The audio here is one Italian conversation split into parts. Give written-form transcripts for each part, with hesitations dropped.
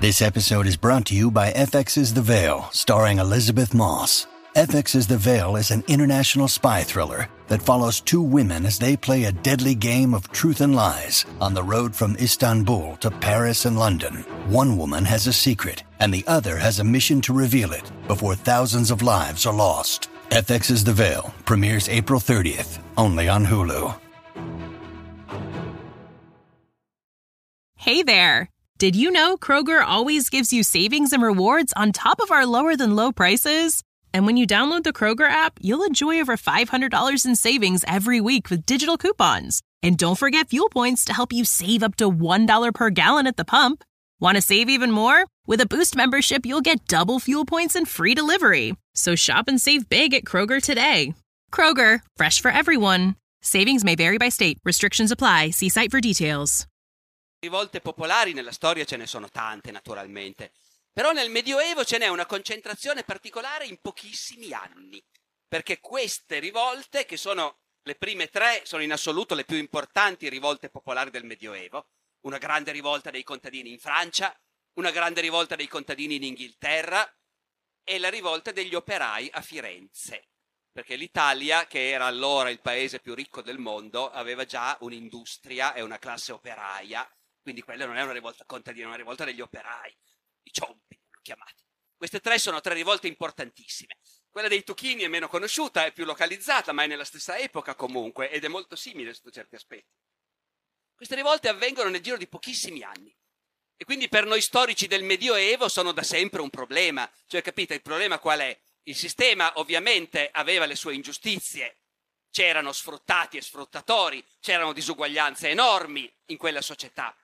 This episode is brought to you by FX's The Veil, starring Elizabeth Moss. FX's The Veil is an international spy thriller that follows two women as they play a deadly game of truth and lies on the road from Istanbul to Paris and London. One woman has a secret, and the other has a mission to reveal it before thousands of lives are lost. FX's The Veil premieres April 30th, only on Hulu. Hey there! Did you know Kroger always gives you savings and rewards on top of our lower-than-low prices? And when you download the Kroger app, you'll enjoy over $500 in savings every week with digital coupons. And don't forget fuel points to help you save up to $1 per gallon at the pump. Want to save even more? With a Boost membership, you'll get double fuel points and free delivery. So shop and save big at Kroger today. Kroger, fresh for everyone. Savings may vary by state. Restrictions apply. See site for details. Rivolte popolari nella storia ce ne sono tante, naturalmente. Però nel Medioevo ce n'è una concentrazione particolare in pochissimi anni. Perché queste rivolte, che sono le prime tre, sono in assoluto le più importanti rivolte popolari del Medioevo. Una grande rivolta dei contadini in Francia, una grande rivolta dei contadini in Inghilterra e la rivolta degli operai a Firenze. Perché l'Italia, che era allora il paese più ricco del mondo, aveva già un'industria e una classe operaia. Quindi quella non è una rivolta contadina, è una rivolta degli operai, i ciompi, chiamati. Queste tre sono tre rivolte importantissime. Quella dei Tuchini è meno conosciuta, è più localizzata, ma è nella stessa epoca comunque, ed è molto simile sotto certi aspetti. Queste rivolte avvengono nel giro di pochissimi anni. E quindi per noi storici del Medioevo sono da sempre un problema. Cioè, capite, il problema qual è? Il sistema ovviamente aveva le sue ingiustizie. C'erano sfruttati e sfruttatori, c'erano disuguaglianze enormi in quella società.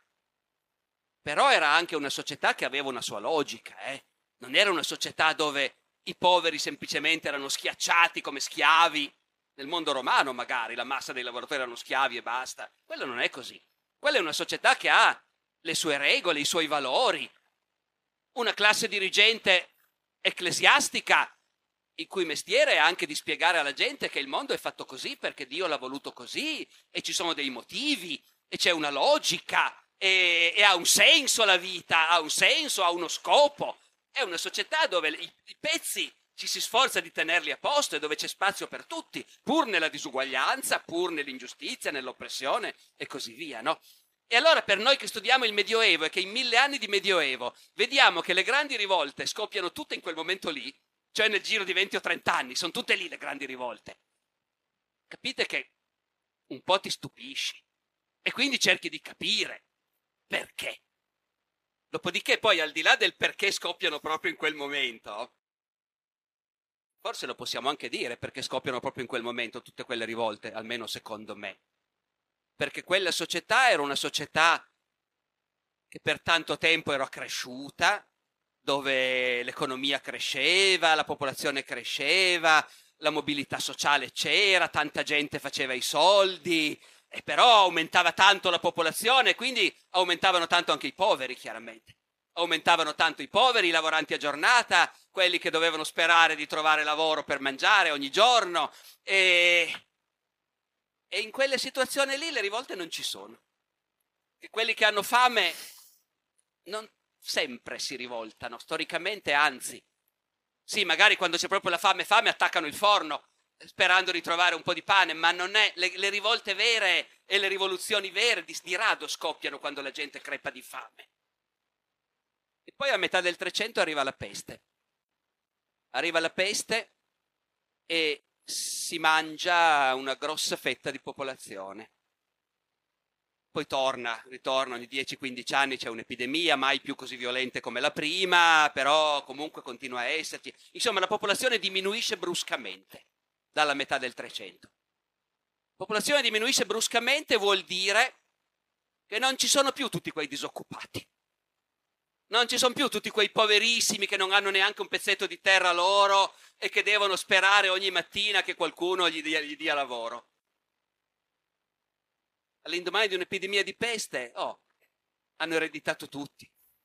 Però era anche una società che aveva una sua logica, Non era una società dove i poveri semplicemente erano schiacciati come schiavi. Nel mondo romano magari la massa dei lavoratori erano schiavi e basta. Quello non è così. Quella è una società che ha le sue regole, i suoi valori. Una classe dirigente ecclesiastica il cui mestiere è anche di spiegare alla gente che il mondo è fatto così perché Dio l'ha voluto così e ci sono dei motivi e c'è una logica. E ha un senso la vita, ha un senso, ha uno scopo. È una società dove i pezzi ci si sforza di tenerli a posto e dove c'è spazio per tutti, pur nella disuguaglianza, pur nell'ingiustizia, nell'oppressione e così via, no? E allora per noi che studiamo il Medioevo e che in 1000 anni di Medioevo vediamo che le grandi rivolte scoppiano tutte in quel momento lì, cioè nel giro di 20 o 30 anni, sono tutte lì le grandi rivolte. Capite che un po' ti stupisci e quindi cerchi di capire perché. Dopodiché poi al di là del perché scoppiano proprio in quel momento, forse lo possiamo anche dire perché scoppiano proprio in quel momento tutte quelle rivolte, almeno secondo me. Perché quella società era una società che per tanto tempo era cresciuta, dove l'economia cresceva, la popolazione cresceva, la mobilità sociale c'era, tanta gente faceva i soldi, e però aumentava tanto la popolazione, quindi aumentavano tanto anche i poveri, chiaramente. Aumentavano tanto i poveri, i lavoranti a giornata, quelli che dovevano sperare di trovare lavoro per mangiare ogni giorno. E in quelle situazioni lì le rivolte non ci sono. E quelli che hanno fame non sempre si rivoltano, storicamente, anzi. Sì, magari quando c'è proprio la fame attaccano il forno, sperando di trovare un po' di pane, ma non è le rivolte vere e le rivoluzioni vere di rado scoppiano quando la gente crepa di fame. E poi a metà del 300 arriva la peste. Arriva la peste e si mangia una grossa fetta di popolazione. Poi ritorna ogni 10-15 anni, c'è un'epidemia, mai più così violenta come la prima, però comunque continua a esserci. Insomma, la popolazione diminuisce bruscamente dalla metà del 300. La popolazione diminuisce bruscamente vuol dire che non ci sono più tutti quei disoccupati. Non ci sono più tutti quei poverissimi che non hanno neanche un pezzetto di terra loro e che devono sperare ogni mattina che qualcuno gli dia lavoro. All'indomani di un'epidemia di peste, hanno ereditato tutti.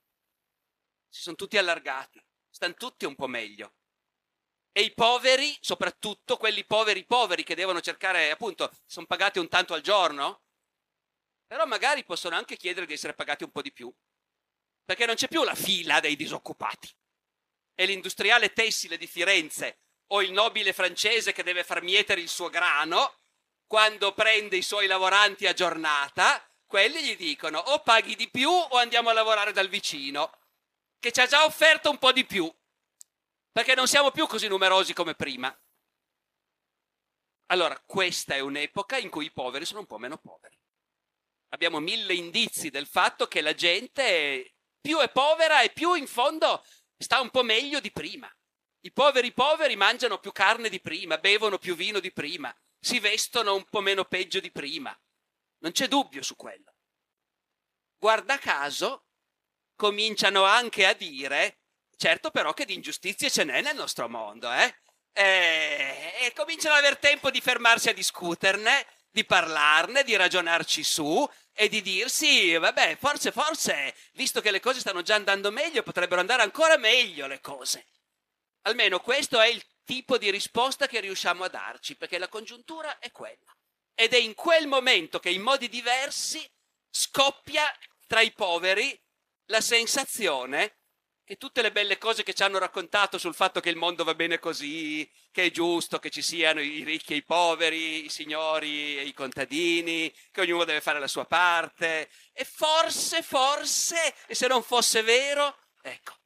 Si sono tutti allargati, stanno tutti un po' meglio. E i poveri, soprattutto quelli poveri che devono cercare, appunto, sono pagati un tanto al giorno, però magari possono anche chiedere di essere pagati un po' di più. perché non c'è più la fila dei disoccupati. È l'industriale tessile di Firenze o il nobile francese che deve far mietere il suo grano, quando prende i suoi lavoranti a giornata, quelli gli dicono o paghi di più o andiamo a lavorare dal vicino, che ci ha già offerto un po' di più, perché non siamo più così numerosi come prima. Allora, questa è un'epoca in cui i poveri sono un po' meno poveri. Abbiamo 1000 indizi del fatto che la gente più è povera e più in fondo sta un po' meglio di prima. I poveri mangiano più carne di prima, bevono più vino di prima, si vestono un po' meno peggio di prima. Non c'è dubbio su quello. Guarda caso, cominciano anche a dire, certo però che di ingiustizie ce n'è nel nostro mondo, e cominciano ad aver tempo di fermarsi a discuterne, di parlarne, di ragionarci su e di dirsi, vabbè, forse, visto che le cose stanno già andando meglio, potrebbero andare ancora meglio le cose. Almeno questo è il tipo di risposta che riusciamo a darci, perché la congiuntura è quella. Ed è in quel momento che in modi diversi scoppia tra i poveri la sensazione che tutte le belle cose che ci hanno raccontato sul fatto che il mondo va bene così, che è giusto che ci siano i ricchi e i poveri, i signori e i contadini, che ognuno deve fare la sua parte, e forse, e se non fosse vero, ecco.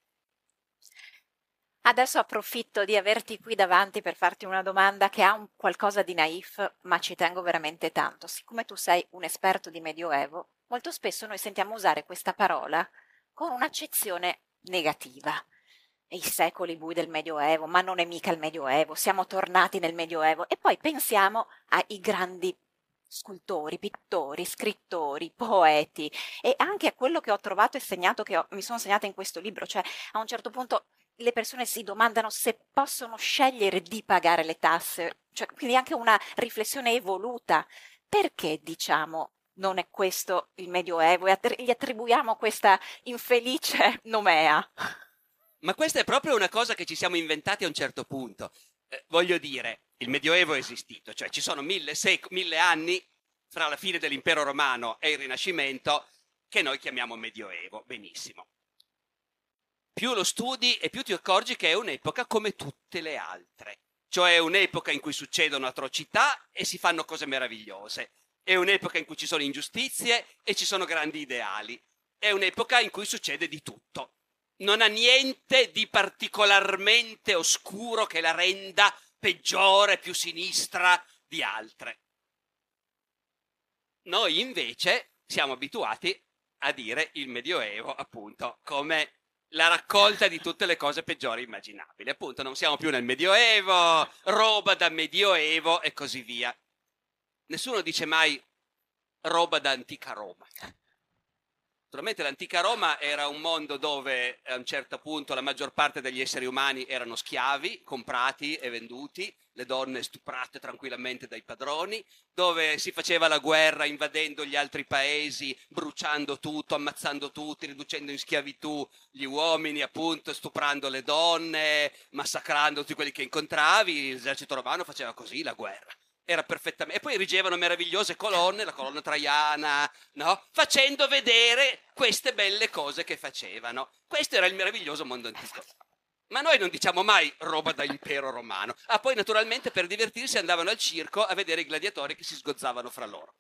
Adesso approfitto di averti qui davanti per farti una domanda che ha un qualcosa di naif, ma ci tengo veramente tanto. Siccome tu sei un esperto di Medioevo, molto spesso noi sentiamo usare questa parola con un'accezione negativa. I secoli bui del Medioevo, ma non è mica il Medioevo, siamo tornati nel Medioevo. E poi pensiamo ai grandi scultori, pittori, scrittori, poeti, e anche a quello che ho trovato e segnato, mi sono segnata in questo libro, cioè a un certo punto le persone si domandano se possono scegliere di pagare le tasse, cioè, quindi anche una riflessione evoluta. Perché diciamo non è questo il Medioevo e gli attribuiamo questa infelice nomea? Ma questa è proprio una cosa che ci siamo inventati a un certo punto. Voglio dire, il Medioevo è esistito, cioè ci sono 1000 anni fra la fine dell'Impero Romano e il Rinascimento che noi chiamiamo Medioevo, benissimo. Più lo studi e più ti accorgi che è un'epoca come tutte le altre, cioè è un'epoca in cui succedono atrocità e si fanno cose meravigliose, è un'epoca in cui ci sono ingiustizie e ci sono grandi ideali, è un'epoca in cui succede di tutto. Non ha niente di particolarmente oscuro che la renda peggiore, più sinistra di altre. Noi invece siamo abituati a dire il Medioevo, appunto, come la raccolta di tutte le cose peggiori immaginabili. Appunto, non siamo più nel Medioevo, roba da Medioevo e così via. Nessuno dice mai roba da antica Roma. Naturalmente l'antica Roma era un mondo dove a un certo punto la maggior parte degli esseri umani erano schiavi, comprati e venduti, le donne stuprate tranquillamente dai padroni, dove si faceva la guerra invadendo gli altri paesi, bruciando tutto, ammazzando tutti, riducendo in schiavitù gli uomini, appunto, stuprando le donne, massacrando tutti quelli che incontravi. L'esercito romano faceva così la guerra. Era perfettamente. E poi erigevano meravigliose colonne, la colonna traiana, no? Facendo vedere queste belle cose che facevano. Questo era il meraviglioso mondo antico. Ma noi non diciamo mai roba da impero romano. Ah, poi naturalmente per divertirsi andavano al circo a vedere i gladiatori che si sgozzavano fra loro.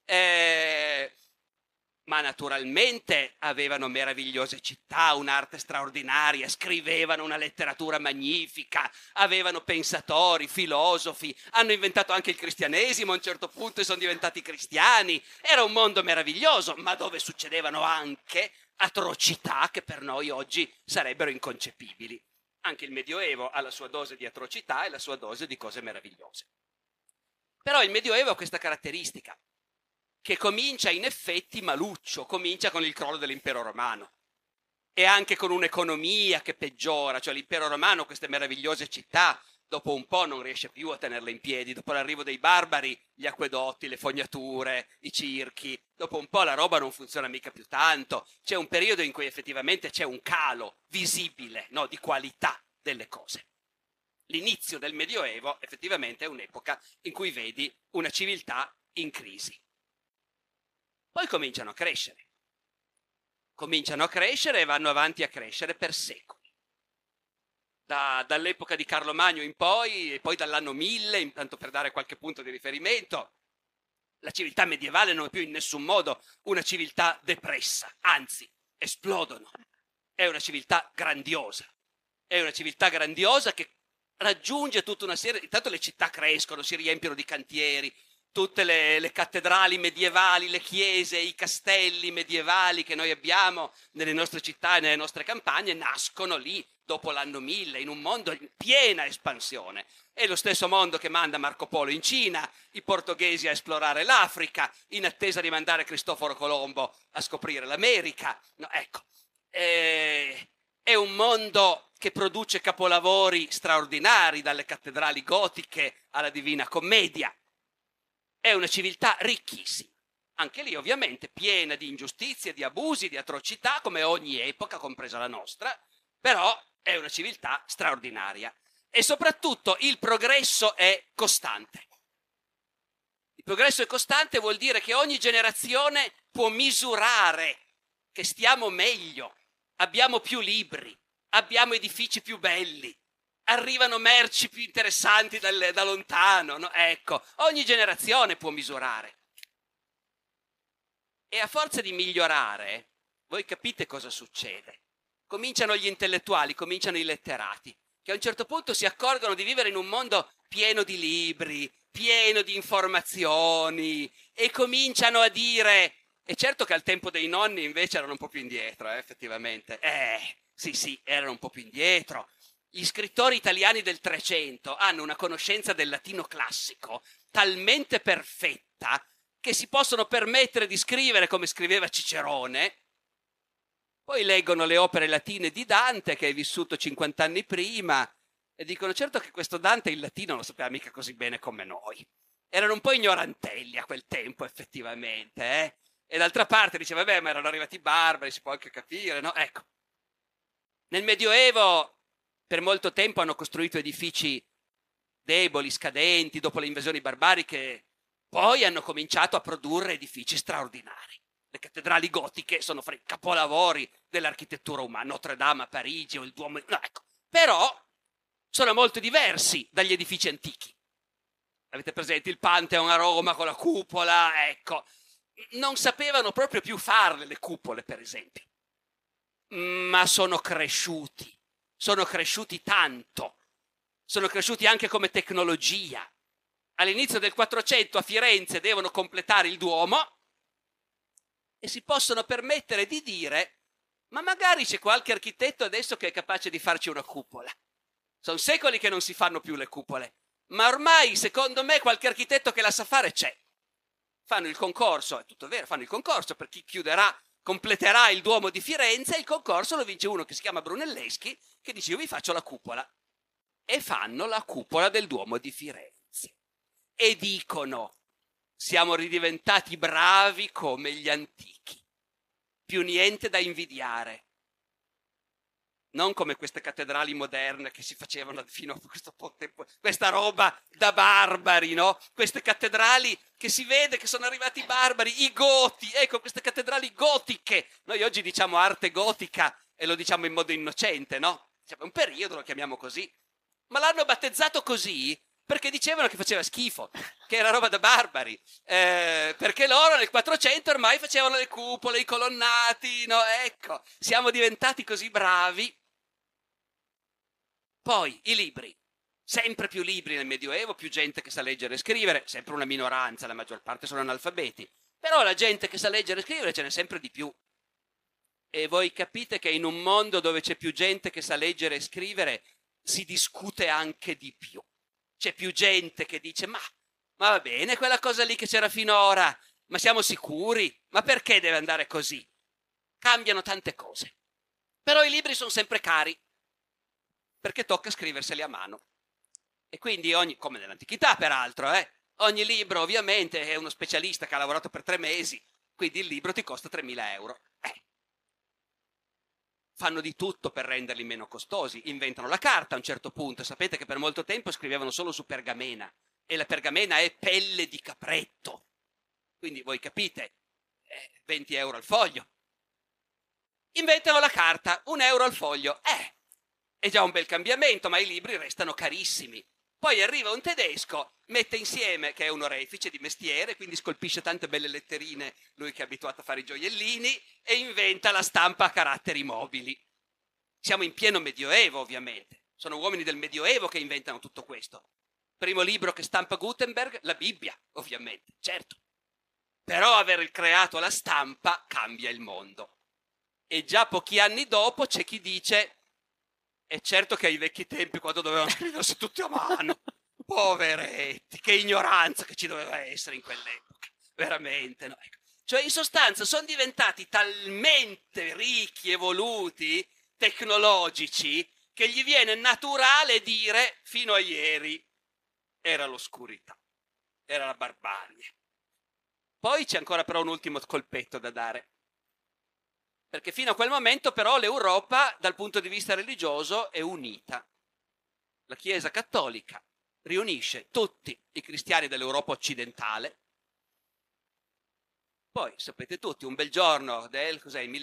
Ma naturalmente avevano meravigliose città, un'arte straordinaria, scrivevano una letteratura magnifica, avevano pensatori, filosofi, hanno inventato anche il cristianesimo a un certo punto e sono diventati cristiani. Era un mondo meraviglioso, ma dove succedevano anche atrocità che per noi oggi sarebbero inconcepibili. Anche il Medioevo ha la sua dose di atrocità e la sua dose di cose meravigliose. Però il Medioevo ha questa caratteristica, che comincia in effetti maluccio, comincia con il crollo dell'impero romano e anche con un'economia che peggiora, cioè l'impero romano, queste meravigliose città, dopo un po' non riesce più a tenerle in piedi, dopo l'arrivo dei barbari, gli acquedotti, le fognature, i circhi, dopo un po' la roba non funziona mica più tanto, c'è un periodo in cui effettivamente c'è un calo visibile, no, di qualità delle cose. L'inizio del Medioevo effettivamente è un'epoca in cui vedi una civiltà in crisi. Poi cominciano a crescere. cominciano a crescere e vanno avanti a crescere per secoli. Dall'epoca di Carlo Magno in poi, e poi dall'anno 1000, intanto per dare qualche punto di riferimento, la civiltà medievale non è più in nessun modo una civiltà depressa, anzi, esplodono. È una civiltà grandiosa. È una civiltà grandiosa che raggiunge tutta una serie... Intanto le città crescono, si riempiono di cantieri, tutte le cattedrali medievali, le chiese, i castelli medievali che noi abbiamo nelle nostre città e nelle nostre campagne nascono lì dopo l'anno 1000, in un mondo in piena espansione. È lo stesso mondo che manda Marco Polo in Cina, i portoghesi a esplorare l'Africa, in attesa di mandare Cristoforo Colombo a scoprire l'America. No, ecco, è un mondo che produce capolavori straordinari, dalle cattedrali gotiche alla Divina Commedia. È una civiltà ricchissima, anche lì ovviamente piena di ingiustizie, di abusi, di atrocità, come ogni epoca, compresa la nostra, però è una civiltà straordinaria. E soprattutto il progresso è costante. Il progresso è costante vuol dire che ogni generazione può misurare che stiamo meglio, abbiamo più libri, abbiamo edifici più belli, arrivano merci più interessanti da lontano, no? Ecco, ogni generazione può misurare. E a forza di migliorare, voi capite cosa succede. Cominciano gli intellettuali, cominciano i letterati, che a un certo punto si accorgono di vivere in un mondo pieno di libri, pieno di informazioni, e cominciano a dire... E certo che al tempo dei nonni invece erano un po' più indietro, effettivamente. Sì, erano un po' più indietro. Gli scrittori italiani del 300 hanno una conoscenza del latino classico talmente perfetta che si possono permettere di scrivere come scriveva Cicerone. Poi leggono le opere latine di Dante, che è vissuto 50 anni prima, e dicono certo che questo Dante il latino non lo sapeva mica così bene come noi. Erano un po' ignorantelli a quel tempo, effettivamente, E d'altra parte dice, vabbè, ma erano arrivati i barbari, si può anche capire, no? Ecco. Nel Medioevo per molto tempo hanno costruito edifici deboli, scadenti, dopo le invasioni barbariche, poi hanno cominciato a produrre edifici straordinari. Le cattedrali gotiche sono capolavori dell'architettura umana, Notre Dame a Parigi o il Duomo... No, ecco. Però sono molto diversi dagli edifici antichi. Avete presente il Pantheon a Roma con la cupola? Ecco. Non sapevano proprio più farle le cupole, per esempio. Ma sono cresciuti tanto, sono cresciuti anche come tecnologia. All'inizio del 400 a Firenze devono completare il Duomo e si possono permettere di dire, ma magari c'è qualche architetto adesso che è capace di farci una cupola. Sono secoli che non si fanno più le cupole, ma ormai secondo me qualche architetto che la sa fare c'è. Fanno il concorso, è tutto vero, fanno il concorso per chi completerà il Duomo di Firenze, e il concorso lo vince uno che si chiama Brunelleschi, che dice io vi faccio la cupola. E fanno la cupola del Duomo di Firenze. E dicono, siamo ridiventati bravi come gli antichi. Più niente da invidiare. Non come queste cattedrali moderne che si facevano fino a questo po' tempo, questa roba da barbari, no? Queste cattedrali che si vede che sono arrivati i barbari, i goti, ecco, queste cattedrali gotiche. Noi oggi diciamo arte gotica e lo diciamo in modo innocente, no? Un periodo lo chiamiamo così. Ma l'hanno battezzato così perché dicevano che faceva schifo, che era roba da barbari, perché loro nel 400 ormai facevano le cupole, i colonnati, no? Ecco, siamo diventati così bravi. Poi i libri, sempre più libri nel Medioevo, più gente che sa leggere e scrivere, sempre una minoranza, la maggior parte sono analfabeti, però la gente che sa leggere e scrivere ce n'è sempre di più. E voi capite che in un mondo dove c'è più gente che sa leggere e scrivere si discute anche di più. C'è più gente che dice ma va bene quella cosa lì che c'era finora, ma siamo sicuri? Ma perché deve andare così? Cambiano tante cose. Però i libri sono sempre cari, perché tocca scriverseli a mano. E quindi come nell'antichità peraltro, ogni libro ovviamente è uno specialista che ha lavorato per 3 mesi, quindi il libro ti costa 3.000 euro. Fanno di tutto per renderli meno costosi, inventano la carta a un certo punto, sapete che per molto tempo scrivevano solo su pergamena, e la pergamena è pelle di capretto, quindi voi capite, 20 euro al foglio. inventano la carta, €1 al foglio. È già un bel cambiamento, ma i libri restano carissimi. Poi arriva un tedesco, mette insieme, che è un orefice di mestiere, quindi scolpisce tante belle letterine, lui che è abituato a fare i gioiellini, e inventa la stampa a caratteri mobili. Siamo in pieno Medioevo, ovviamente. Sono uomini del Medioevo che inventano tutto questo. Primo libro che stampa Gutenberg, la Bibbia, ovviamente, certo. Però aver creato la stampa cambia il mondo. E già pochi anni dopo c'è chi dice: è certo che ai vecchi tempi, quando dovevano scriversi tutti a mano, poveretti, che ignoranza che ci doveva essere in quell'epoca, veramente, no? Ecco. Cioè, in sostanza, sono diventati talmente ricchi, evoluti, tecnologici, che gli viene naturale dire: fino a ieri era l'oscurità, era la barbarie. Poi c'è ancora però un ultimo colpetto da dare, perché fino a quel momento però l'Europa dal punto di vista religioso è unita. La Chiesa cattolica riunisce tutti i cristiani dell'Europa occidentale. Poi sapete tutti, un bel giorno del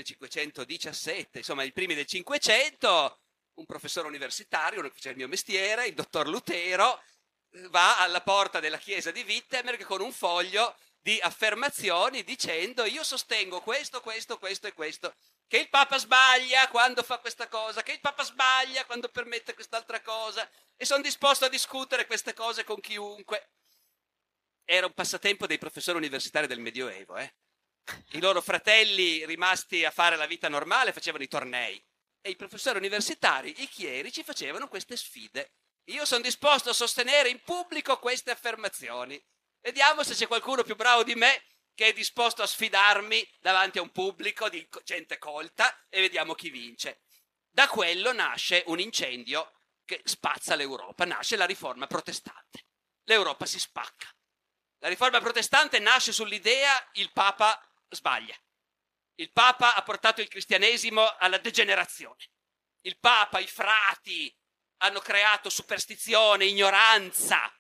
1517, insomma i primi del 500, un professore universitario, uno che faceva il mio mestiere, il dottor Lutero, va alla porta della chiesa di Wittenberg con un foglio di affermazioni dicendo: io sostengo questo, questo, questo e questo, che il Papa sbaglia quando fa questa cosa, che il Papa sbaglia quando permette quest'altra cosa, e sono disposto a discutere queste cose con chiunque. Era un passatempo dei professori universitari del Medioevo, I loro fratelli, rimasti a fare la vita normale, facevano i tornei, e i professori universitari, i chierici, facevano queste sfide. Io sono disposto a sostenere in pubblico queste affermazioni. Vediamo se c'è qualcuno più bravo di me che è disposto a sfidarmi davanti a un pubblico di gente colta, e vediamo chi vince. Da quello nasce un incendio che spazza l'Europa, nasce la riforma protestante. L'Europa si spacca. La riforma protestante nasce sull'idea: il Papa sbaglia. Il Papa ha portato il cristianesimo alla degenerazione. Il Papa, i frati hanno creato superstizione, ignoranza.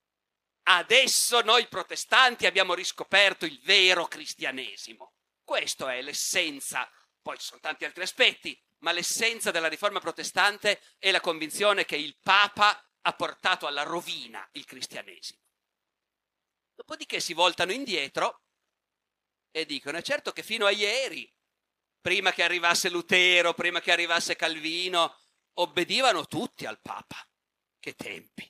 Adesso noi protestanti abbiamo riscoperto il vero cristianesimo. Questa è l'essenza. Poi ci sono tanti altri aspetti, ma l'essenza della riforma protestante è la convinzione che il Papa ha portato alla rovina il cristianesimo. Dopodiché si voltano indietro e dicono: è certo che fino a ieri, prima che arrivasse Lutero, prima che arrivasse Calvino, obbedivano tutti al Papa. Che tempi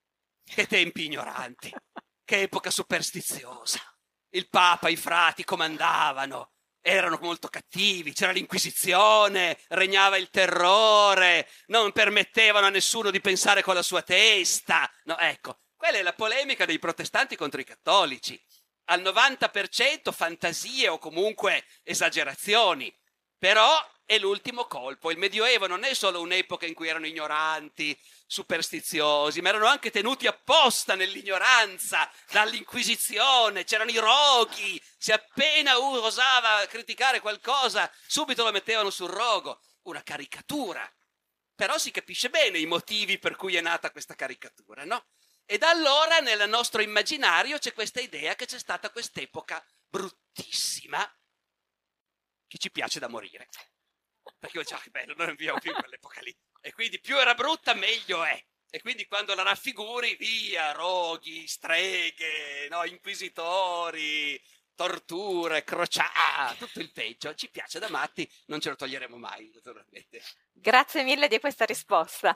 ignoranti, che epoca superstiziosa. Il Papa, i frati comandavano, erano molto cattivi, c'era l'Inquisizione, regnava il terrore, non permettevano a nessuno di pensare con la sua testa. No, ecco, quella è la polemica dei protestanti contro i cattolici. Al 90% fantasie o comunque esagerazioni, però è l'ultimo colpo. Il Medioevo non è solo un'epoca in cui erano ignoranti, superstiziosi, ma erano anche tenuti apposta nell'ignoranza dall'Inquisizione. C'erano i roghi, se appena uno osava criticare qualcosa subito lo mettevano sul rogo. Una caricatura. Però si capisce bene i motivi per cui è nata questa caricatura, no? E da allora nel nostro immaginario c'è questa idea che c'è stata quest'epoca bruttissima che ci piace da morire. Perché io dicevo: che bello, noi non viviamo più in quell'epoca lì. E quindi più era brutta meglio è. E quindi quando la raffiguri, via, roghi, streghe, no, inquisitori, torture, crociate, tutto il peggio. Ci piace da matti, non ce lo toglieremo mai, naturalmente. Grazie mille di questa risposta.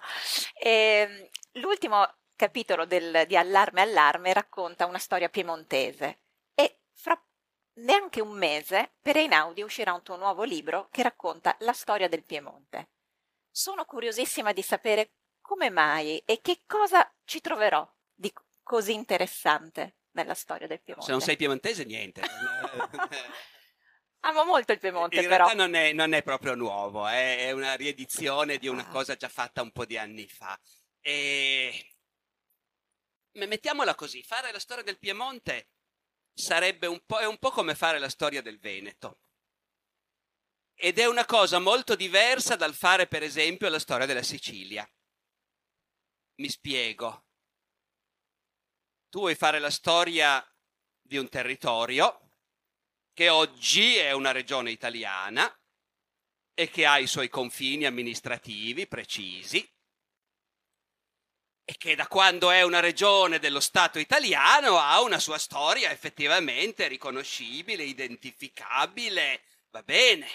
L'ultimo capitolo di Allarme Allarme racconta una storia piemontese, e fra neanche un mese per Einaudi uscirà un tuo nuovo libro che racconta la storia del Piemonte. Sono curiosissima di sapere come mai e che cosa ci troverò di così interessante nella storia del Piemonte. Se non sei piemontese, niente. Amo molto il Piemonte, in però. realtà non è proprio nuovo, è una riedizione di una cosa già fatta un po' di anni fa. E mettiamola così: fare la storia del Piemonte sarebbe è un po' come fare la storia del Veneto. Ed è una cosa molto diversa dal fare, per esempio, la storia della Sicilia. Mi spiego. Tu vuoi fare la storia di un territorio che oggi è una regione italiana, e che ha i suoi confini amministrativi precisi e che da quando è una regione dello Stato italiano ha una sua storia effettivamente riconoscibile, identificabile, va bene.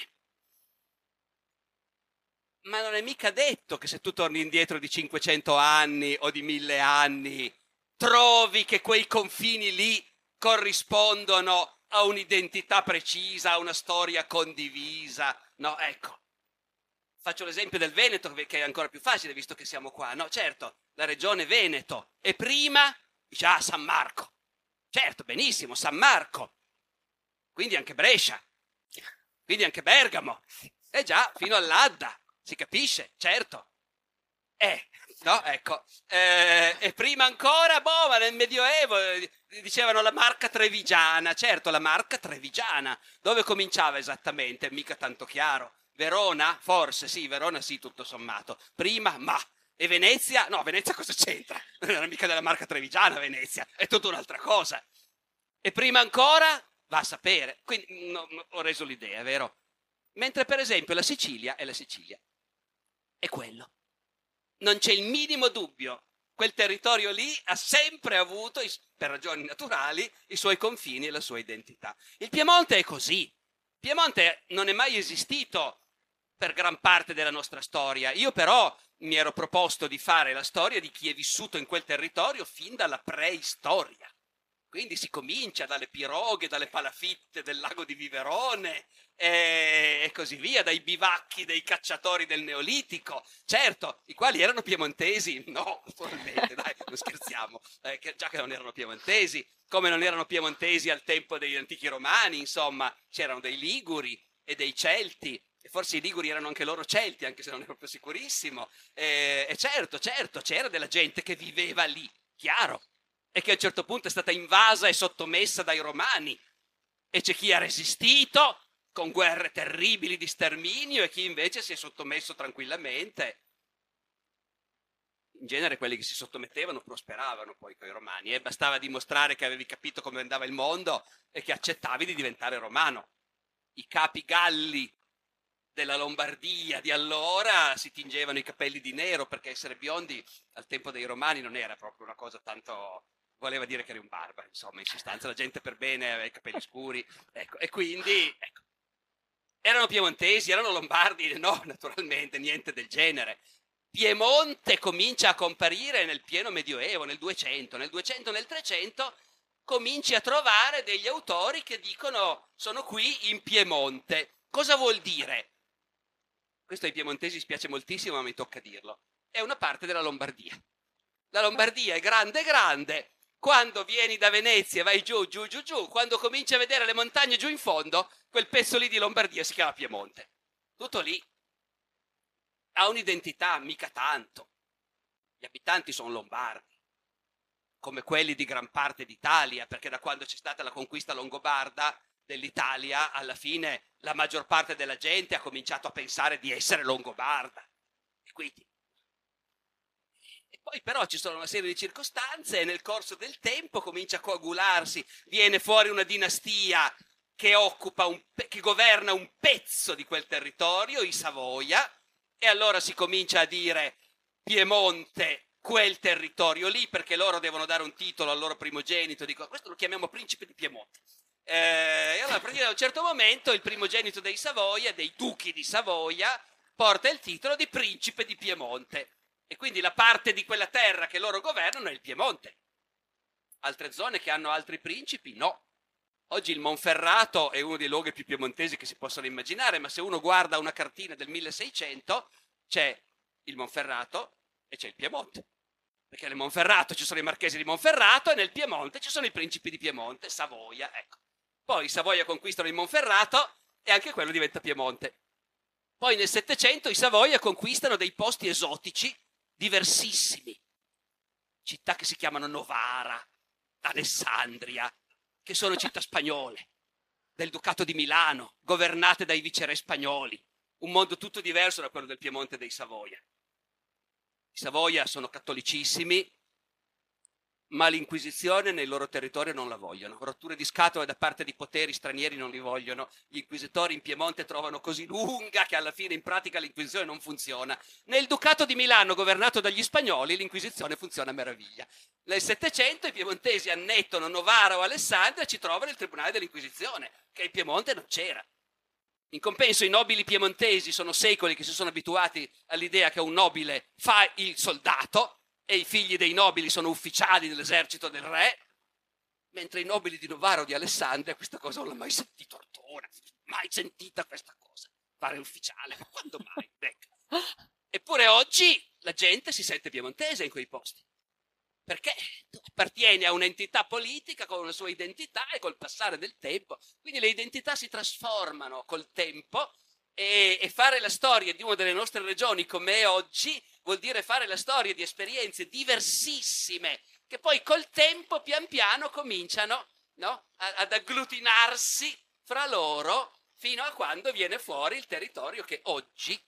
Ma non è mica detto che se tu torni indietro di 500 anni o di 1000 anni trovi che quei confini lì corrispondono a un'identità precisa, a una storia condivisa. No, ecco. Faccio l'esempio del Veneto, che è ancora più facile visto che siamo qua. No, certo, la regione Veneto. E prima dice, San Marco. Certo, benissimo, San Marco. Quindi anche Brescia. Quindi anche Bergamo. Già, fino all'Adda. Si capisce, certo. No, ecco. E prima ancora, ma nel Medioevo dicevano la Marca Trevigiana. Certo, la Marca Trevigiana. Dove cominciava esattamente? Mica tanto chiaro. Verona? Forse, sì, Verona sì, tutto sommato. Prima, ma. E Venezia? No, Venezia cosa c'entra? Non era mica della Marca Trevigiana, Venezia. È tutta un'altra cosa. E prima ancora, va a sapere. Quindi ho reso l'idea, vero? Mentre per esempio la Sicilia è la Sicilia. È quello. Non c'è il minimo dubbio. Quel territorio lì ha sempre avuto, per ragioni naturali, i suoi confini e la sua identità. Il Piemonte è così. Il Piemonte non è mai esistito per gran parte della nostra storia. Io però mi ero proposto di fare la storia di chi è vissuto in quel territorio fin dalla preistoria. Quindi si comincia dalle piroghe, dalle palafitte del lago di Viverone e così via, dai bivacchi dei cacciatori del Neolitico, certo, i quali erano piemontesi? No, naturalmente, dai, non scherziamo, già che non erano piemontesi, come non erano piemontesi al tempo degli antichi romani, insomma, c'erano dei liguri e dei celti, e forse i liguri erano anche loro celti, anche se non è proprio sicurissimo, e certo, c'era della gente che viveva lì, chiaro, e che a un certo punto è stata invasa e sottomessa dai romani, e c'è chi ha resistito con guerre terribili di sterminio e chi invece si è sottomesso tranquillamente. In genere quelli che si sottomettevano prosperavano poi con i romani, e bastava dimostrare che avevi capito come andava il mondo e che accettavi di diventare romano. I capi galli della Lombardia di allora si tingevano i capelli di nero, perché essere biondi al tempo dei romani non era proprio una cosa tanto... voleva dire che eri un barbaro, insomma, in sostanza la gente per bene aveva i capelli scuri, ecco, e quindi ecco, erano piemontesi, erano lombardi? No, naturalmente, niente del genere. Piemonte comincia a comparire nel pieno Medioevo, nel 200, nel 300 cominci a trovare degli autori che dicono sono qui in Piemonte. Cosa vuol dire? Questo ai piemontesi spiace moltissimo, ma mi tocca dirlo. È una parte della Lombardia. La Lombardia è grande grande. Quando vieni da Venezia, vai giù, quando cominci a vedere le montagne giù in fondo, quel pezzo lì di Lombardia si chiama Piemonte. Tutto lì. Ha un'identità, mica tanto. Gli abitanti sono lombardi, come quelli di gran parte d'Italia, perché da quando c'è stata la conquista longobarda dell'Italia, alla fine la maggior parte della gente ha cominciato a pensare di essere longobarda. E quindi... Poi però ci sono una serie di circostanze e nel corso del tempo comincia a coagularsi, viene fuori una dinastia che che governa un pezzo di quel territorio, i Savoia, e allora si comincia a dire Piemonte, quel territorio lì, perché loro devono dare un titolo al loro primogenito, dico, questo lo chiamiamo principe di Piemonte. E allora a partire da un certo momento il primogenito dei Savoia, dei duchi di Savoia, porta il titolo di principe di Piemonte. E quindi la parte di quella terra che loro governano è il Piemonte. Altre zone che hanno altri principi? No. Oggi il Monferrato è uno dei luoghi più piemontesi che si possono immaginare, ma se uno guarda una cartina del 1600 c'è il Monferrato e c'è il Piemonte. Perché nel Monferrato ci sono i marchesi di Monferrato e nel Piemonte ci sono i principi di Piemonte, Savoia, ecco. Poi i Savoia conquistano il Monferrato e anche quello diventa Piemonte. Poi nel Settecento i Savoia conquistano dei posti esotici diversissimi, città che si chiamano Novara, Alessandria, che sono città spagnole, del Ducato di Milano, governate dai viceré spagnoli, un mondo tutto diverso da quello del Piemonte dei Savoia. I Savoia sono cattolicissimi, ma l'Inquisizione nel loro territorio non la vogliono. Rotture di scatole da parte di poteri stranieri non li vogliono. Gli inquisitori in Piemonte trovano così lunga che alla fine in pratica l'Inquisizione non funziona. Nel Ducato di Milano, governato dagli spagnoli, l'Inquisizione funziona a meraviglia. Nel Settecento i piemontesi annettono Novara o Alessandria e ci trovano il Tribunale dell'Inquisizione, che in Piemonte non c'era. In compenso i nobili piemontesi sono secoli che si sono abituati all'idea che un nobile fa il soldato, e i figli dei nobili sono ufficiali dell'esercito del re, mentre i nobili di Novara o di Alessandria questa cosa non l'ha mai sentito Ortona, mai sentita questa cosa, fare ufficiale, ma quando mai? Ecco. Eppure oggi la gente si sente piemontese in quei posti, perché appartiene a un'entità politica con una sua identità e col passare del tempo, quindi le identità si trasformano col tempo e fare la storia di una delle nostre regioni come è oggi vuol dire fare la storia di esperienze diversissime che poi col tempo pian piano cominciano, no, ad agglutinarsi fra loro fino a quando viene fuori il territorio che oggi,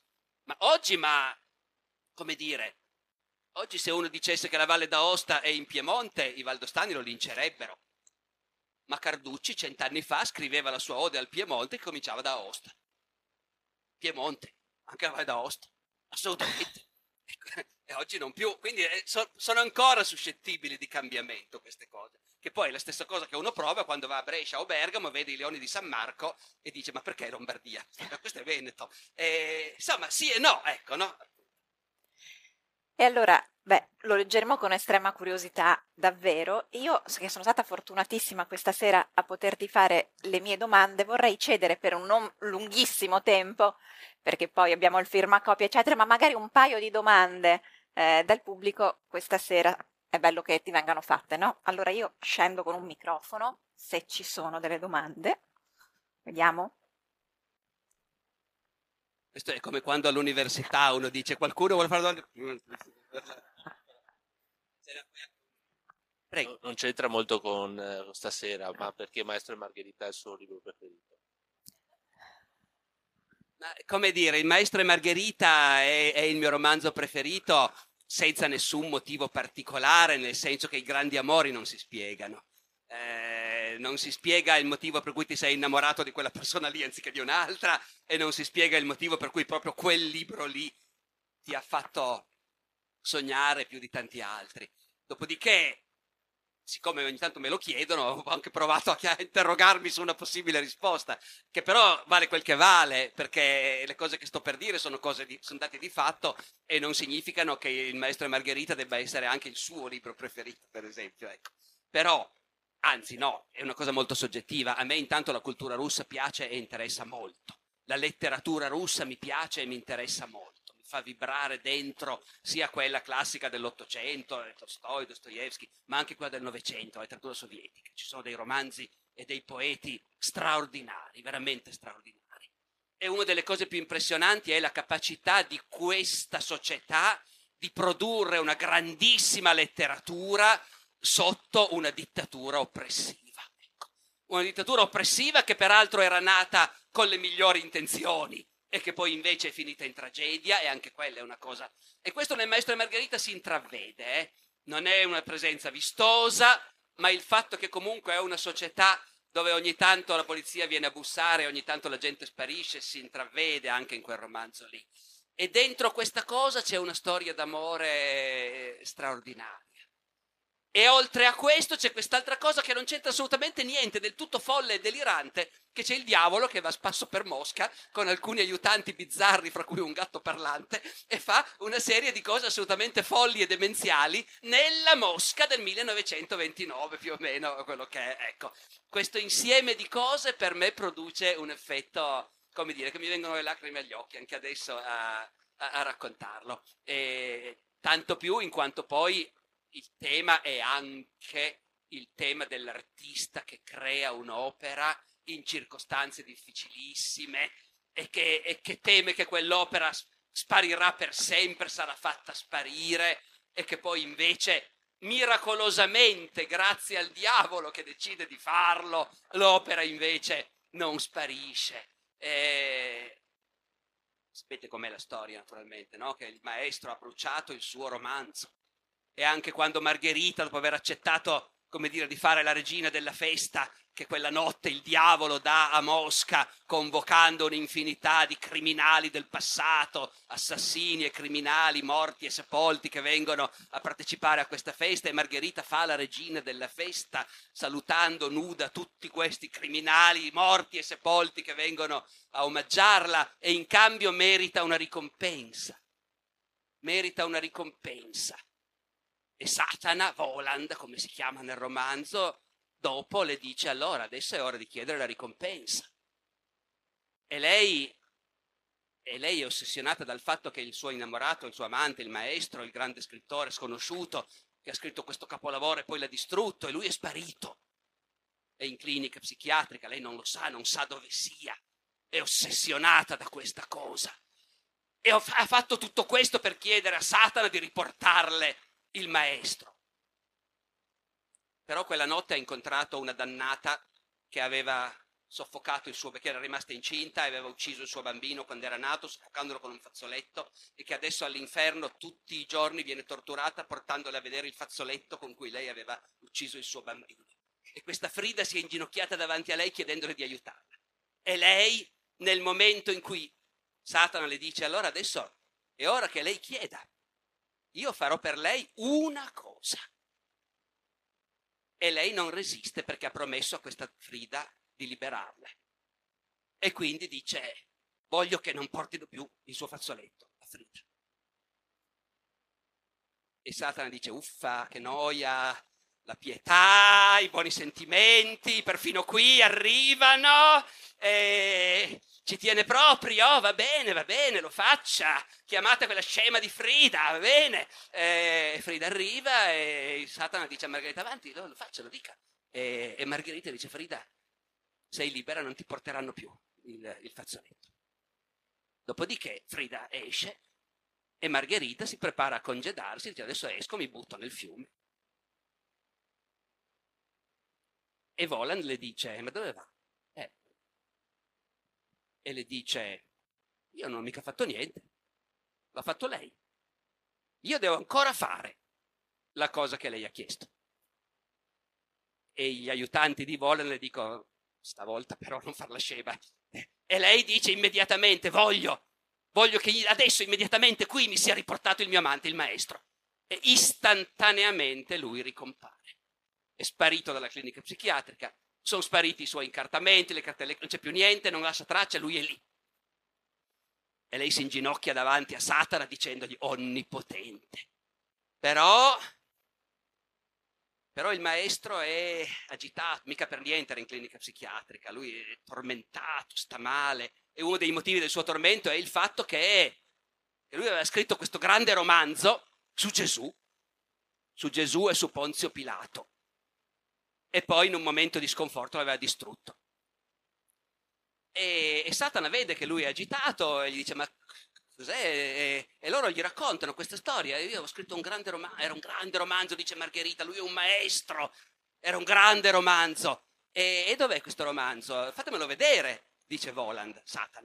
come dire, oggi se uno dicesse che la Valle d'Aosta è in Piemonte, i valdostani lo lincerebbero. Ma Carducci 100 anni fa scriveva la sua ode al Piemonte che cominciava da Aosta. Piemonte, anche la Valle d'Aosta, assolutamente. E oggi non più, quindi sono ancora suscettibili di cambiamento queste cose, che poi è la stessa cosa che uno prova quando va a Brescia o Bergamo, vede i Leoni di San Marco e dice ma perché Lombardia? Questo è Veneto. Insomma sì e no, ecco, no? E allora, lo leggeremo con estrema curiosità, davvero. Io, che sono stata fortunatissima questa sera a poterti fare le mie domande, vorrei cedere per un non lunghissimo tempo, perché poi abbiamo il firmacopia, eccetera, ma magari un paio di domande dal pubblico questa sera è bello che ti vengano fatte, no? Allora io scendo con un microfono, se ci sono delle domande. Vediamo. Questo è come quando all'università uno dice qualcuno vuole fare domande. Prego. Non c'entra molto con stasera, ma perché Maestro e Margherita è il suo libro preferito? Come dire, Il Maestro e Margherita è il mio romanzo preferito senza nessun motivo particolare, nel senso che i grandi amori non si spiegano. Non si spiega il motivo per cui ti sei innamorato di quella persona lì anziché di un'altra, e non si spiega il motivo per cui proprio quel libro lì ti ha fatto sognare più di tanti altri. Dopodiché, siccome ogni tanto me lo chiedono, ho anche provato a interrogarmi su una possibile risposta, che però vale quel che vale, perché le cose che sto per dire sono sono dati di fatto e non significano che Il Maestro e Margherita debba essere anche il suo libro preferito, per esempio, ecco. Però anzi no, è una cosa molto soggettiva. A me intanto la cultura russa piace e interessa molto. La letteratura russa mi piace e mi interessa molto. Mi fa vibrare dentro sia quella classica dell'Ottocento, Tolstoi, Dostoevsky, ma anche quella del Novecento, la letteratura sovietica. Ci sono dei romanzi e dei poeti straordinari, veramente straordinari. E una delle cose più impressionanti è la capacità di questa società di produrre una grandissima letteratura sotto una dittatura oppressiva. Ecco. Una dittatura oppressiva che peraltro era nata con le migliori intenzioni e che poi invece è finita in tragedia, e anche quella è una cosa. E questo nel Maestro e Margherita si intravede, Non è una presenza vistosa, ma il fatto che comunque è una società dove ogni tanto la polizia viene a bussare, ogni tanto la gente sparisce, si intravede anche in quel romanzo lì. E dentro questa cosa c'è una storia d'amore straordinaria. E oltre a questo c'è quest'altra cosa che non c'entra assolutamente niente, del tutto folle e delirante, che c'è il diavolo che va a spasso per Mosca con alcuni aiutanti bizzarri, fra cui un gatto parlante, e fa una serie di cose assolutamente folli e demenziali nella Mosca del 1929, più o meno, quello che è. Ecco, questo insieme di cose per me produce un effetto, come dire, che mi vengono le lacrime agli occhi anche adesso a raccontarlo. E tanto più in quanto poi il tema è anche il tema dell'artista che crea un'opera in circostanze difficilissime e che teme che quell'opera sparirà per sempre, sarà fatta sparire, e che poi invece miracolosamente, grazie al diavolo che decide di farlo, l'opera invece non sparisce. Sapete com'è la storia, naturalmente, no? Che il maestro ha bruciato il suo romanzo. e anche quando Margherita, dopo aver accettato, come dire, di fare la regina della festa, che quella notte il diavolo dà a Mosca, convocando un'infinità di criminali del passato, assassini e criminali morti e sepolti che vengono a partecipare a questa festa, e Margherita fa la regina della festa, salutando nuda tutti questi criminali morti e sepolti che vengono a omaggiarla, e in cambio merita una ricompensa. Merita una ricompensa. E Satana, Voland, come si chiama nel romanzo, dopo le dice: allora adesso è ora di chiedere la ricompensa. E lei è ossessionata dal fatto che il suo innamorato, il suo amante, il maestro, il grande scrittore sconosciuto che ha scritto questo capolavoro e poi l'ha distrutto, e lui è sparito. È in clinica psichiatrica, lei non lo sa, non sa dove sia, è ossessionata da questa cosa. E ha fatto tutto questo per chiedere a Satana di riportarle il maestro. Però quella notte ha incontrato una dannata che aveva soffocato il suo, perché era rimasta incinta e aveva ucciso il suo bambino quando era nato, soffocandolo con un fazzoletto, e che adesso all'inferno tutti i giorni viene torturata portandole a vedere il fazzoletto con cui lei aveva ucciso il suo bambino. E questa Frida si è inginocchiata davanti a lei chiedendole di aiutarla. E lei, nel momento in cui Satana le dice: allora adesso è ora che lei chieda, io farò per lei una cosa. E lei non resiste, perché ha promesso a questa Frida di liberarle. E quindi dice: voglio che non portino più il suo fazzoletto a Frida. E Satana dice: uffa, che noia, la pietà, i buoni sentimenti, perfino qui arrivano, ci tiene proprio, va bene, lo faccia, chiamate quella scema di Frida, va bene. Frida arriva e Satana dice a Margherita: avanti, lo faccia, lo dica. E Margherita dice: Frida, sei libera, non ti porteranno più il fazzoletto. Dopodiché Frida esce e Margherita si prepara a congedarsi, dice: adesso esco, mi butto nel fiume. E Voland le dice: ma dove va? E le dice: io non ho mica fatto niente, l'ha fatto lei. Io devo ancora fare la cosa che lei ha chiesto. E gli aiutanti di Voland le dicono: stavolta però non farla scema. E lei dice immediatamente: voglio che adesso immediatamente qui mi sia riportato il mio amante, il maestro. E istantaneamente lui ricompare. È sparito dalla clinica psichiatrica, sono spariti i suoi incartamenti, le cartelle, non c'è più niente, non lascia traccia, lui è lì. E lei si inginocchia davanti a Satana dicendogli: onnipotente. Però il maestro è agitato, mica per niente era in clinica psichiatrica, lui è tormentato, sta male, e uno dei motivi del suo tormento è il fatto che lui aveva scritto questo grande romanzo su Gesù e su Ponzio Pilato, e poi in un momento di sconforto l'aveva distrutto. E Satana vede che lui è agitato e gli dice: ma cos'è? E loro gli raccontano questa storia: io avevo scritto un grande romanzo, era un grande romanzo, dice Margherita, lui è un maestro, era un grande romanzo. E dov'è questo romanzo? Fatemelo vedere, dice Voland, Satana.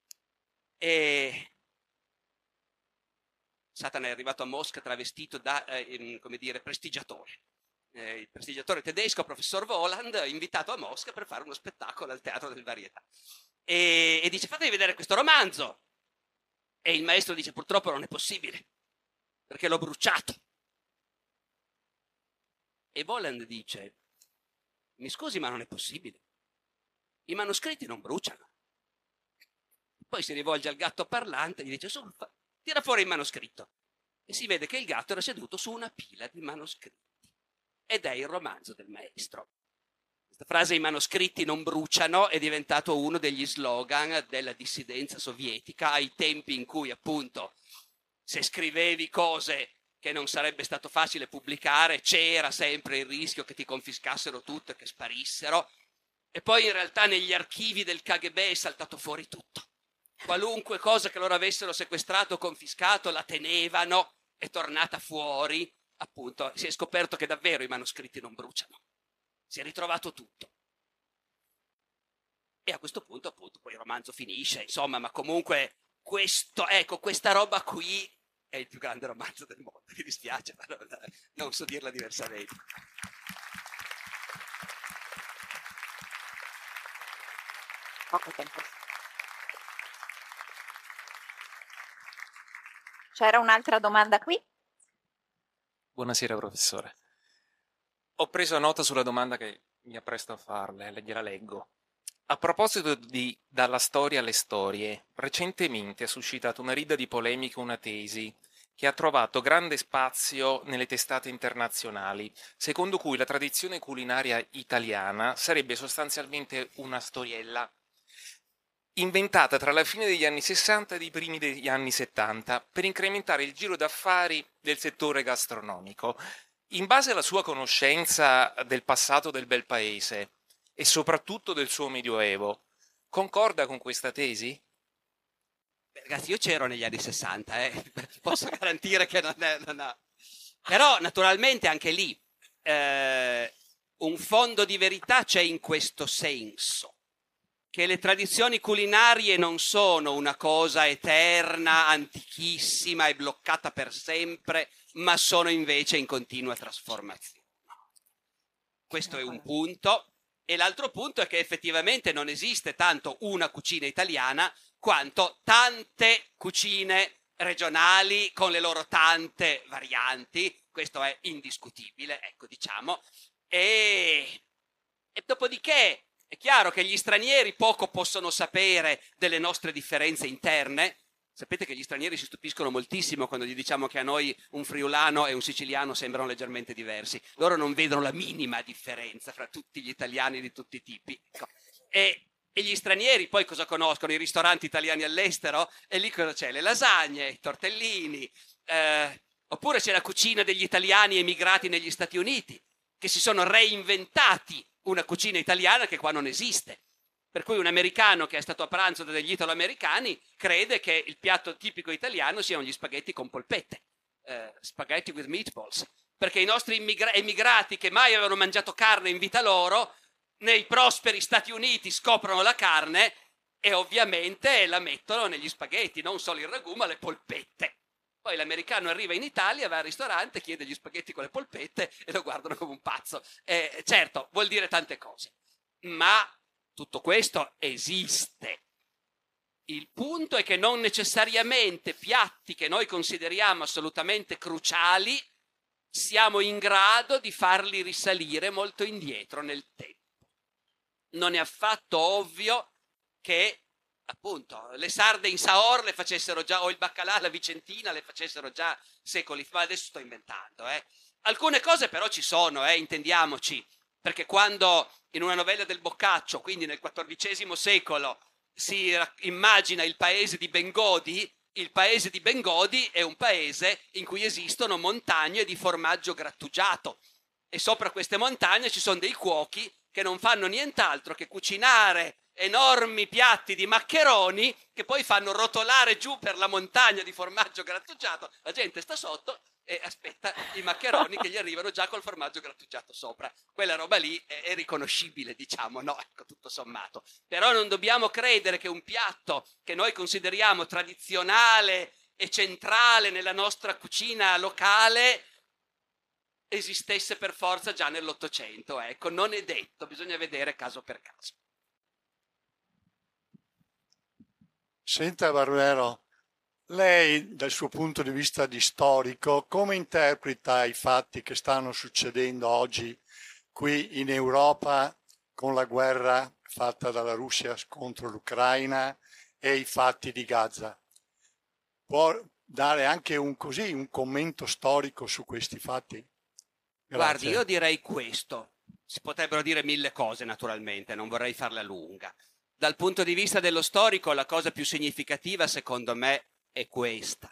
E Satana è arrivato a Mosca travestito da, come dire, prestigiatore. Il prestigiatore tedesco, professor Voland, invitato a Mosca per fare uno spettacolo al Teatro del Varietà. E dice: fatemi vedere questo romanzo. E il maestro dice: purtroppo non è possibile, perché l'ho bruciato. E Voland dice: mi scusi, ma non è possibile. I manoscritti non bruciano. Poi si rivolge al gatto parlante e gli dice: su, tira fuori il manoscritto. E si vede che il gatto era seduto su una pila di manoscritti. Ed è il romanzo del maestro. Questa frase "i manoscritti non bruciano" è diventato uno degli slogan della dissidenza sovietica, ai tempi in cui appunto se scrivevi cose che non sarebbe stato facile pubblicare c'era sempre il rischio che ti confiscassero tutto e che sparissero. E poi in realtà negli archivi del KGB è saltato fuori tutto. Qualunque cosa che loro avessero sequestrato o confiscato la tenevano, è tornata fuori. Appunto, si è scoperto che davvero i manoscritti non bruciano. Si è ritrovato tutto. E a questo punto, appunto, poi il romanzo finisce, insomma, ma comunque questa roba qui è il più grande romanzo del mondo, mi dispiace, ma non so dirla diversamente. Poco tempo. C'era un'altra domanda qui? Buonasera professore. Ho preso nota sulla domanda che mi appresto a farle, gliela leggo. A proposito di Dalla storia alle storie, recentemente ha suscitato una rida di polemica una tesi che ha trovato grande spazio nelle testate internazionali, secondo cui la tradizione culinaria italiana sarebbe sostanzialmente una storiella inventata tra la fine degli anni 60 e i primi degli anni 70 per incrementare il giro d'affari del settore gastronomico. In base alla sua conoscenza del passato del bel paese e soprattutto del suo medioevo, concorda con questa tesi? Beh, ragazzi, io c'ero negli anni 60, posso garantire che non è... Però naturalmente anche lì un fondo di verità c'è in questo senso, che le tradizioni culinarie non sono una cosa eterna, antichissima e bloccata per sempre, ma sono invece in continua trasformazione. Questo è un punto. E l'altro punto è che effettivamente non esiste tanto una cucina italiana quanto tante cucine regionali con le loro tante varianti. Questo è indiscutibile, ecco, diciamo. E dopodiché è chiaro che gli stranieri poco possono sapere delle nostre differenze interne. Sapete che gli stranieri si stupiscono moltissimo quando gli diciamo che a noi un friulano e un siciliano sembrano leggermente diversi. Loro non vedono la minima differenza fra tutti gli italiani di tutti i tipi. E gli stranieri poi cosa conoscono? I ristoranti italiani all'estero? E lì cosa c'è? Le lasagne, i tortellini. Oppure c'è la cucina degli italiani emigrati negli Stati Uniti, che si sono reinventati una cucina italiana che qua non esiste. Per cui un americano che è stato a pranzo da degli italo-americani crede che il piatto tipico italiano siano gli spaghetti con polpette, spaghetti with meatballs, perché i nostri emigrati che mai avevano mangiato carne in vita loro, nei prosperi Stati Uniti scoprono la carne e ovviamente la mettono negli spaghetti, non solo il ragù ma le polpette. Poi l'americano arriva in Italia, va al ristorante, chiede gli spaghetti con le polpette e lo guardano come un pazzo. Certo, vuol dire tante cose, ma tutto questo esiste. Il punto è che non necessariamente piatti che noi consideriamo assolutamente cruciali siamo in grado di farli risalire molto indietro nel tempo. Non è affatto ovvio che appunto le sarde in Saor le facessero già, o il baccalà alla Vicentina le facessero già secoli fa, adesso sto inventando. Alcune cose però ci sono, intendiamoci, perché quando in una novella del Boccaccio, quindi nel XIV secolo, si immagina il paese di Bengodi, il paese di Bengodi è un paese in cui esistono montagne di formaggio grattugiato e sopra queste montagne ci sono dei cuochi che non fanno nient'altro che cucinare enormi piatti di maccheroni che poi fanno rotolare giù per la montagna di formaggio grattugiato. La gente sta sotto e aspetta i maccheroni che gli arrivano già col formaggio grattugiato sopra. Quella roba lì è riconoscibile, diciamo, no? Ecco, tutto sommato. Però non dobbiamo credere che un piatto che noi consideriamo tradizionale e centrale nella nostra cucina locale esistesse per forza già nell'Ottocento. Ecco, non è detto, bisogna vedere caso per caso. Senta Barbero, lei dal suo punto di vista di storico come interpreta i fatti che stanno succedendo oggi qui in Europa con la guerra fatta dalla Russia contro l'Ucraina e i fatti di Gaza? Può dare anche un commento storico su questi fatti? Grazie. Guardi, io direi questo. Si potrebbero dire mille cose naturalmente, non vorrei farla lunga. Dal punto di vista dello storico, la cosa più significativa, secondo me, è questa.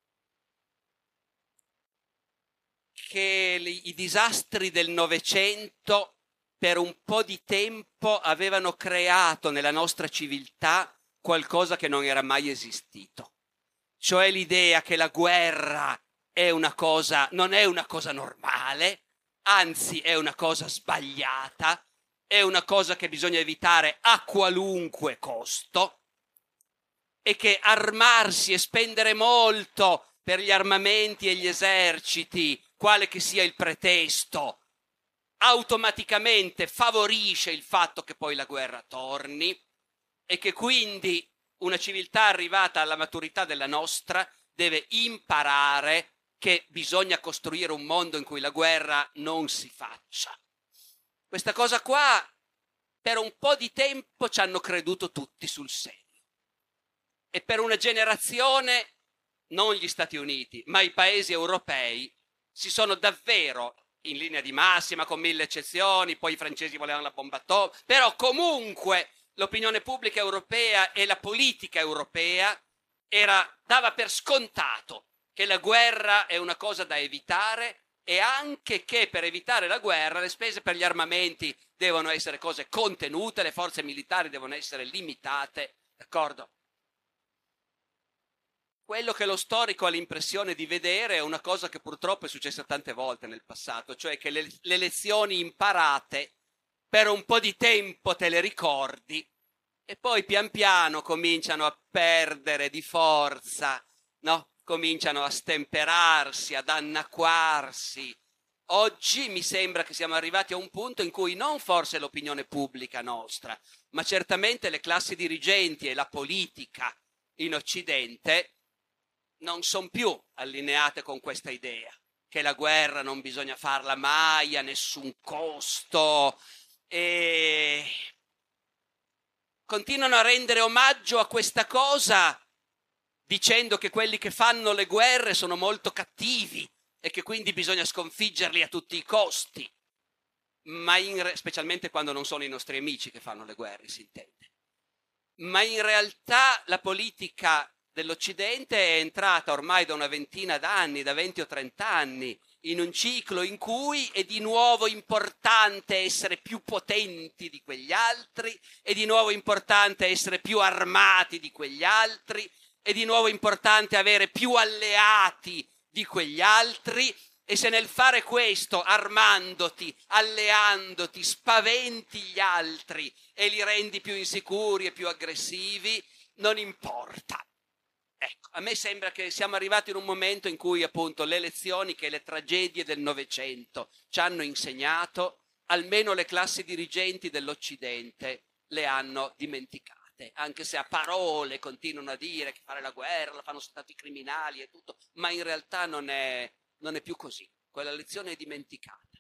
Che i disastri del Novecento per un po' di tempo avevano creato nella nostra civiltà qualcosa che non era mai esistito. Cioè l'idea che la guerra è una cosa, non è una cosa normale, anzi è una cosa sbagliata, è una cosa che bisogna evitare a qualunque costo e che armarsi e spendere molto per gli armamenti e gli eserciti, quale che sia il pretesto, automaticamente favorisce il fatto che poi la guerra torni e che quindi una civiltà arrivata alla maturità della nostra deve imparare che bisogna costruire un mondo in cui la guerra non si faccia. Questa cosa qua per un po' di tempo ci hanno creduto tutti sul serio. E per una generazione, non gli Stati Uniti, ma i paesi europei si sono davvero, in linea di massima, con 1000 eccezioni, poi i francesi volevano la bomba atomica, però comunque l'opinione pubblica europea e la politica europea dava per scontato che la guerra è una cosa da evitare e anche che per evitare la guerra le spese per gli armamenti devono essere cose contenute, le forze militari devono essere limitate, d'accordo? Quello che lo storico ha l'impressione di vedere è una cosa che purtroppo è successa tante volte nel passato, cioè che le lezioni imparate per un po' di tempo te le ricordi e poi pian piano cominciano a perdere di forza, no? Cominciano a stemperarsi, ad annacquarsi. Oggi mi sembra che siamo arrivati a un punto in cui non forse l'opinione pubblica nostra, ma certamente le classi dirigenti e la politica in Occidente non sono più allineate con questa idea, che la guerra non bisogna farla mai a nessun costo, e continuano a rendere omaggio a questa cosa dicendo che quelli che fanno le guerre sono molto cattivi e che quindi bisogna sconfiggerli a tutti i costi, ma specialmente quando non sono i nostri amici che fanno le guerre, si intende. Ma in realtà la politica dell'Occidente è entrata ormai da una ventina d'anni, da 20 o 30 anni, in un ciclo in cui è di nuovo importante essere più potenti di quegli altri, è di nuovo importante essere più armati di quegli altri, è di nuovo importante avere più alleati di quegli altri, e se nel fare questo, armandoti, alleandoti, spaventi gli altri e li rendi più insicuri e più aggressivi, non importa. Ecco, a me sembra che siamo arrivati in un momento in cui appunto le lezioni che le tragedie del Novecento ci hanno insegnato, almeno le classi dirigenti dell'Occidente le hanno dimenticate, anche se a parole continuano a dire che fare la guerra la fanno soltanto i criminali e tutto, ma in realtà non è più così, quella lezione è dimenticata.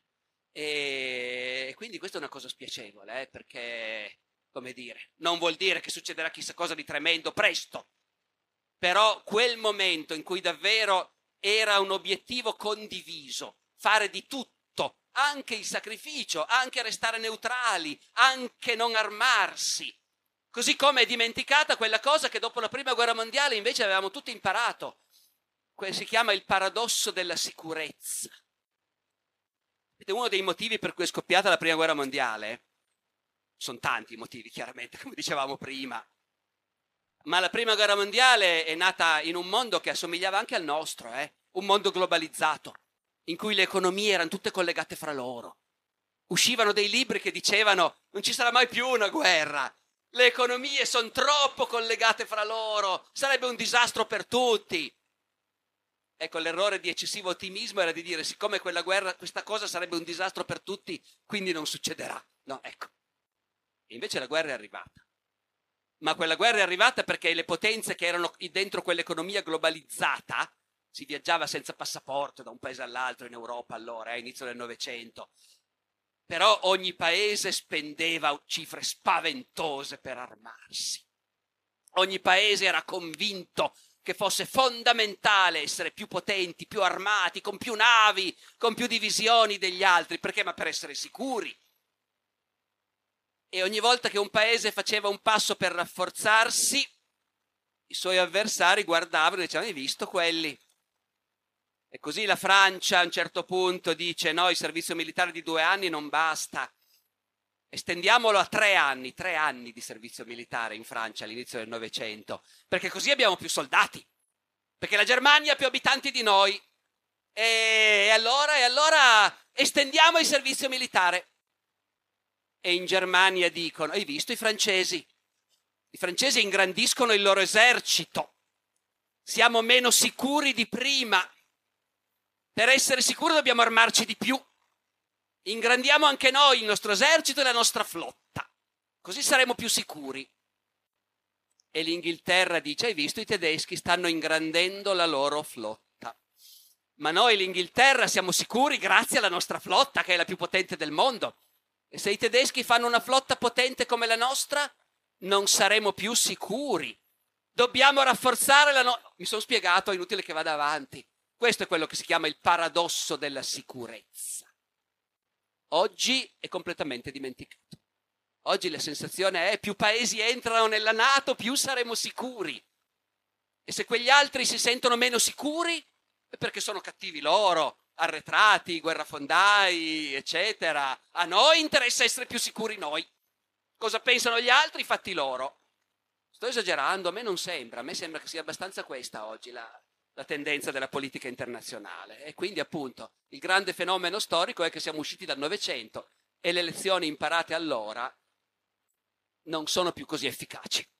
E quindi questa è una cosa spiacevole, perché, come dire, non vuol dire che succederà chissà cosa di tremendo presto, però quel momento in cui davvero era un obiettivo condiviso, fare di tutto, anche il sacrificio, anche restare neutrali, anche non armarsi, così come è dimenticata quella cosa che dopo la prima guerra mondiale invece avevamo tutti imparato, si chiama il paradosso della sicurezza. Ed è uno dei motivi per cui è scoppiata la prima guerra mondiale. Sono tanti i motivi, chiaramente, come dicevamo prima. Ma la prima guerra mondiale è nata in un mondo che assomigliava anche al nostro, un mondo globalizzato, in cui le economie erano tutte collegate fra loro. Uscivano dei libri che dicevano non ci sarà mai più una guerra, le economie sono troppo collegate fra loro, sarebbe un disastro per tutti. Ecco, l'errore di eccessivo ottimismo era di dire siccome quella guerra, questa cosa sarebbe un disastro per tutti, quindi non succederà. No, ecco. E invece la guerra è arrivata. Ma quella guerra è arrivata perché le potenze che erano dentro quell'economia globalizzata, si viaggiava senza passaporto da un paese all'altro in Europa allora, a inizio del Novecento, però ogni paese spendeva cifre spaventose per armarsi. Ogni paese era convinto che fosse fondamentale essere più potenti, più armati, con più navi, con più divisioni degli altri. Perché? Ma per essere sicuri. E ogni volta che un paese faceva un passo per rafforzarsi, i suoi avversari guardavano e dicevano: hai visto quelli? E così la Francia a un certo punto dice: no, il servizio militare di 2 anni non basta, estendiamolo a 3 anni di servizio militare in Francia all'inizio del Novecento, perché così abbiamo più soldati, perché la Germania ha più abitanti di noi, e allora estendiamo il servizio militare. E in Germania dicono: hai visto i francesi? I francesi ingrandiscono il loro esercito, siamo meno sicuri di prima. Per essere sicuri dobbiamo armarci di più. Ingrandiamo anche noi il nostro esercito e la nostra flotta, così saremo più sicuri. E l'Inghilterra dice: hai visto, i tedeschi stanno ingrandendo la loro flotta. Ma noi l'Inghilterra siamo sicuri grazie alla nostra flotta, che è la più potente del mondo. E se i tedeschi fanno una flotta potente come la nostra, non saremo più sicuri. Dobbiamo rafforzare Mi sono spiegato, è inutile che vada avanti. Questo è quello che si chiama il paradosso della sicurezza. Oggi è completamente dimenticato. Oggi la sensazione è: più paesi entrano nella NATO, più saremo sicuri. E se quegli altri si sentono meno sicuri, è perché sono cattivi loro, arretrati, guerrafondai, eccetera. A noi interessa essere più sicuri noi. Cosa pensano gli altri? Fatti loro. Sto esagerando, a me non sembra. A me sembra che sia abbastanza questa oggi la tendenza della politica internazionale. E quindi, appunto, il grande fenomeno storico è che siamo usciti dal Novecento e le lezioni imparate allora non sono più così efficaci.